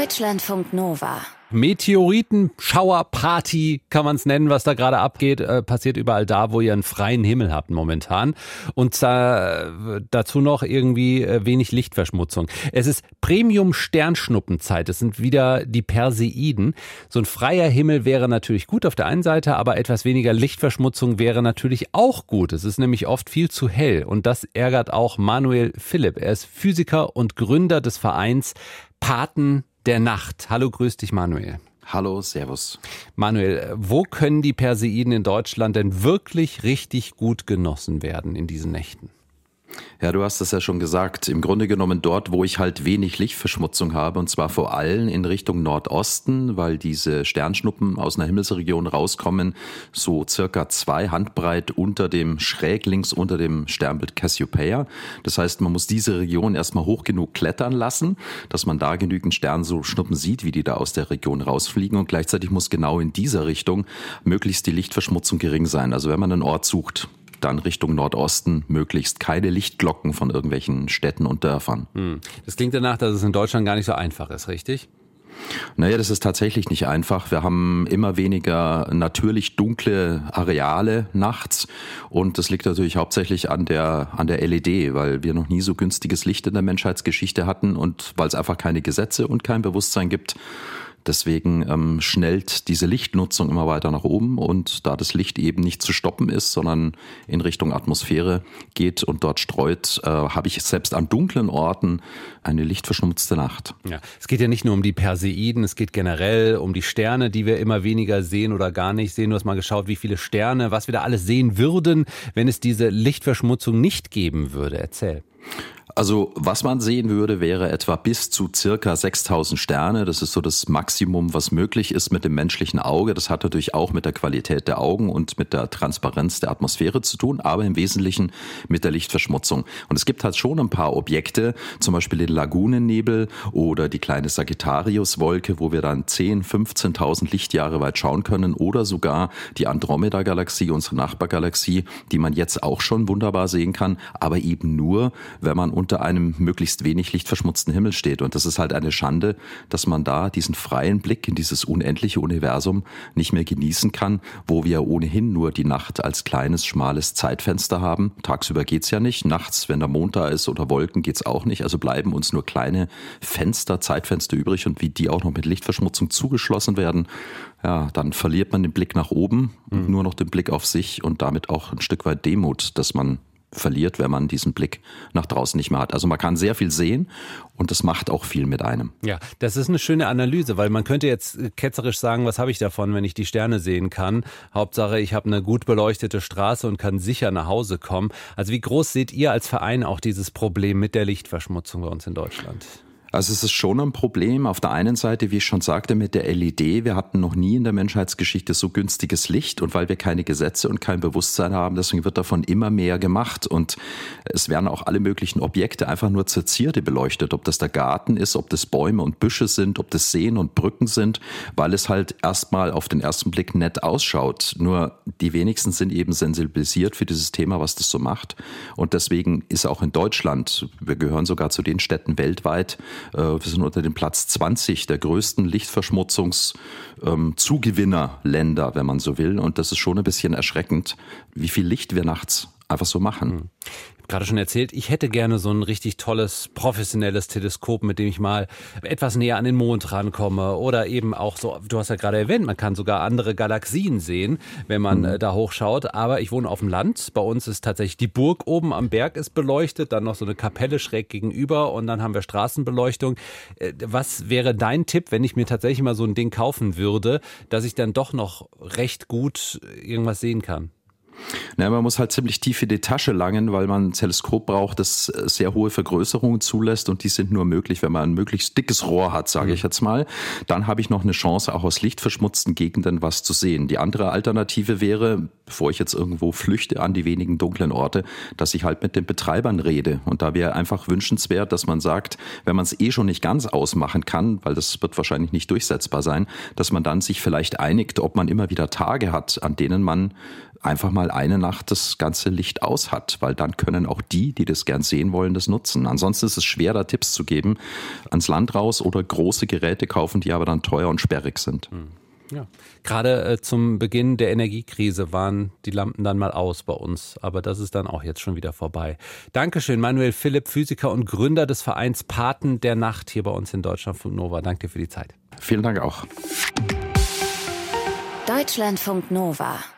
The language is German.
Deutschlandfunk Nova. Meteoriten-Schauerparty kann man es nennen, was da gerade abgeht, passiert überall da, wo ihr einen freien Himmel habt momentan. Und dazu noch irgendwie wenig Lichtverschmutzung. Es ist Premium-Sternschnuppenzeit, es sind wieder die Perseiden. So ein freier Himmel wäre natürlich gut auf der einen Seite, aber etwas weniger Lichtverschmutzung wäre natürlich auch gut. Es ist nämlich oft viel zu hell und das ärgert auch Manuel Philipp. Er ist Physiker und Gründer des Vereins Paten der Nacht. Hallo, grüß dich, Manuel. Hallo, servus. Manuel, wo können die Perseiden in Deutschland denn wirklich richtig gut genossen werden in diesen Nächten? Ja, du hast es ja schon gesagt. Im Grunde genommen dort, wo ich halt wenig Lichtverschmutzung habe, und zwar vor allem in Richtung Nordosten, weil diese Sternschnuppen aus einer Himmelsregion rauskommen, so circa 2 Handbreit schräg links unter dem Sternbild Cassiopeia. Das heißt, man muss diese Region erstmal hoch genug klettern lassen, dass man da genügend Sternschnuppen sieht, wie die da aus der Region rausfliegen. Und gleichzeitig muss genau in dieser Richtung möglichst die Lichtverschmutzung gering sein. Also wenn man einen Ort sucht, dann Richtung Nordosten möglichst keine Lichtglocken von irgendwelchen Städten und Dörfern. Das klingt danach, dass es in Deutschland gar nicht so einfach ist, richtig? Naja, das ist tatsächlich nicht einfach. Wir haben immer weniger natürlich dunkle Areale nachts und das liegt natürlich hauptsächlich an der LED, weil wir noch nie so günstiges Licht in der Menschheitsgeschichte hatten und weil es einfach keine Gesetze und kein Bewusstsein gibt. Deswegen schnellt diese Lichtnutzung immer weiter nach oben und da das Licht eben nicht zu stoppen ist, sondern in Richtung Atmosphäre geht und dort streut, habe ich selbst an dunklen Orten eine lichtverschmutzte Nacht. Ja, es geht ja nicht nur um die Perseiden, es geht generell um die Sterne, die wir immer weniger sehen oder gar nicht sehen. Du hast mal geschaut, wie viele Sterne, was wir da alles sehen würden, wenn es diese Lichtverschmutzung nicht geben würde. Erzähl. Also was man sehen würde, wäre etwa bis zu circa 6.000 Sterne. Das ist so das Maximum, was möglich ist mit dem menschlichen Auge. Das hat natürlich auch mit der Qualität der Augen und mit der Transparenz der Atmosphäre zu tun, aber im Wesentlichen mit der Lichtverschmutzung. Und es gibt halt schon ein paar Objekte, zum Beispiel den Lagunennebel oder die kleine Sagittarius-Wolke, wo wir dann 10.000, 15.000 Lichtjahre weit schauen können oder sogar die Andromeda-Galaxie, unsere Nachbargalaxie, die man jetzt auch schon wunderbar sehen kann, aber eben nur, wenn man unter einem möglichst wenig lichtverschmutzten Himmel steht. Und das ist halt eine Schande, dass man da diesen freien Blick in dieses unendliche Universum nicht mehr genießen kann, wo wir ohnehin nur die Nacht als kleines, schmales Zeitfenster haben. Tagsüber geht's ja nicht. Nachts, wenn der Mond da ist oder Wolken, geht's auch nicht. Also bleiben uns nur kleine Zeitfenster übrig. Und wie die auch noch mit Lichtverschmutzung zugeschlossen werden, ja, dann verliert man den Blick nach oben, nur noch den Blick auf sich und damit auch ein Stück weit Demut, dass man verliert, wenn man diesen Blick nach draußen nicht mehr hat. Also man kann sehr viel sehen und das macht auch viel mit einem. Ja, das ist eine schöne Analyse, weil man könnte jetzt ketzerisch sagen, was habe ich davon, wenn ich die Sterne sehen kann? Hauptsache, ich habe eine gut beleuchtete Straße und kann sicher nach Hause kommen. Also wie groß seht ihr als Verein auch dieses Problem mit der Lichtverschmutzung bei uns in Deutschland? Also es ist schon ein Problem. Auf der einen Seite, wie ich schon sagte, mit der LED. Wir hatten noch nie in der Menschheitsgeschichte so günstiges Licht und weil wir keine Gesetze und kein Bewusstsein haben, deswegen wird davon immer mehr gemacht und es werden auch alle möglichen Objekte einfach nur zur Zierde beleuchtet, ob das der Garten ist, ob das Bäume und Büsche sind, ob das Seen und Brücken sind, weil es halt erstmal auf den ersten Blick nett ausschaut. Nur die wenigsten sind eben sensibilisiert für dieses Thema, was das so macht und deswegen ist auch in Deutschland, wir gehören sogar zu den Städten weltweit, wir sind unter dem Platz 20 der größten Lichtverschmutzungszugewinnerländer, wenn man so will. Und das ist schon ein bisschen erschreckend, wie viel Licht wir nachts einfach so machen. Ich habe gerade schon erzählt, ich hätte gerne so ein richtig tolles, professionelles Teleskop, mit dem ich mal etwas näher an den Mond rankomme oder eben auch so, du hast ja gerade erwähnt, man kann sogar andere Galaxien sehen, wenn man da hochschaut, aber ich wohne auf dem Land, bei uns ist tatsächlich die Burg oben am Berg ist beleuchtet, dann noch so eine Kapelle schräg gegenüber und dann haben wir Straßenbeleuchtung. Was wäre dein Tipp, wenn ich mir tatsächlich mal so ein Ding kaufen würde, dass ich dann doch noch recht gut irgendwas sehen kann? Na, man muss halt ziemlich tief in die Tasche langen, weil man ein Teleskop braucht, das sehr hohe Vergrößerungen zulässt und die sind nur möglich, wenn man ein möglichst dickes Rohr hat, sage ich jetzt mal. Dann habe ich noch eine Chance, auch aus lichtverschmutzten Gegenden was zu sehen. Die andere Alternative wäre, bevor ich jetzt irgendwo flüchte an die wenigen dunklen Orte, dass ich halt mit den Betreibern rede. Und da wäre einfach wünschenswert, dass man sagt, wenn man es schon nicht ganz ausmachen kann, weil das wird wahrscheinlich nicht durchsetzbar sein, dass man dann sich vielleicht einigt, ob man immer wieder Tage hat, an denen man einfach mal eine Nacht das ganze Licht aus hat, weil dann können auch die das gern sehen wollen, das nutzen. Ansonsten ist es schwer, da Tipps zu geben, ans Land raus oder große Geräte kaufen, die aber dann teuer und sperrig sind. Ja. Gerade zum Beginn der Energiekrise waren die Lampen dann mal aus bei uns, aber das ist dann auch jetzt schon wieder vorbei. Dankeschön, Manuel Philipp, Physiker und Gründer des Vereins Paten der Nacht hier bei uns in Deutschlandfunk Nova. Danke dir für die Zeit. Vielen Dank auch. Deutschlandfunk Nova.